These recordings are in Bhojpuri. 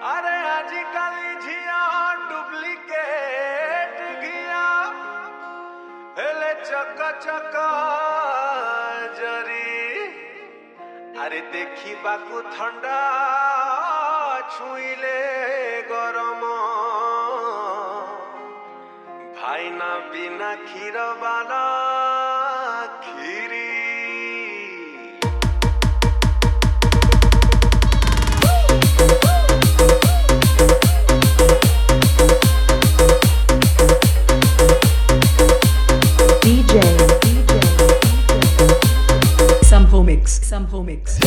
अरे आजिकाली झिया डुप्लीकेट घिया हेले चक चक जरी अरे देखी बाकू ठंडा छुईले गरम भाई ना बिना खीर वाला खीरी Sampo Mix.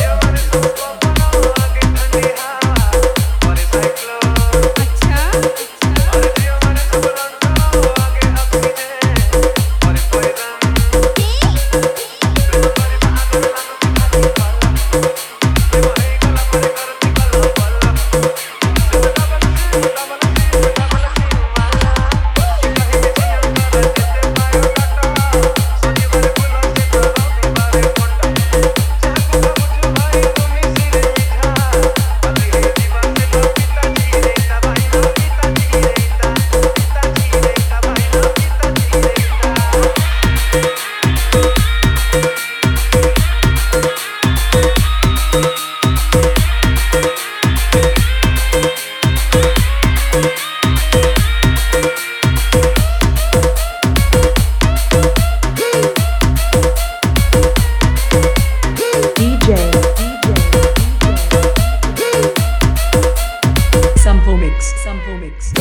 Sampo Mix.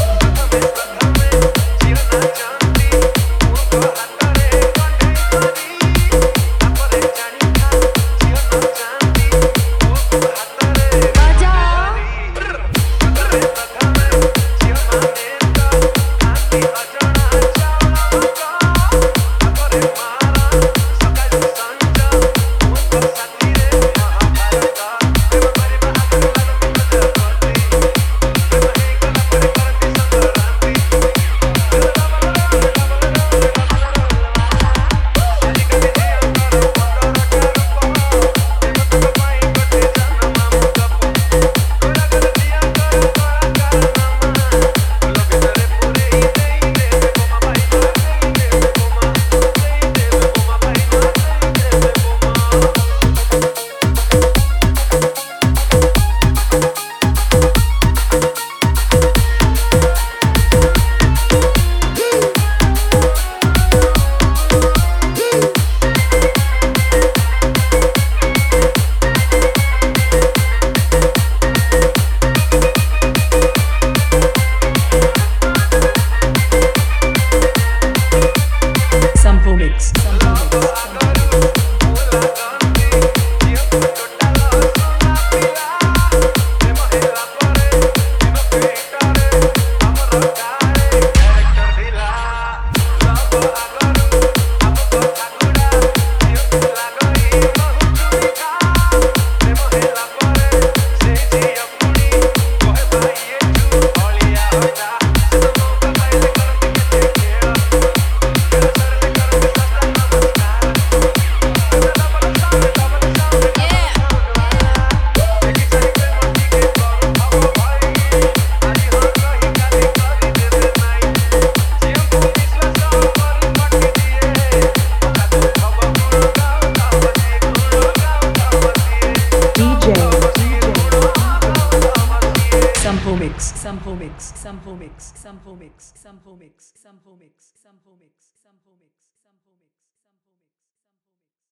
Sampo Mix. Sampo Mix, Sampo Mix, Sampo Mix, Sampo Mix, Sampo Mix, Sampo Mix, Sampo Mix, Sampo Mix.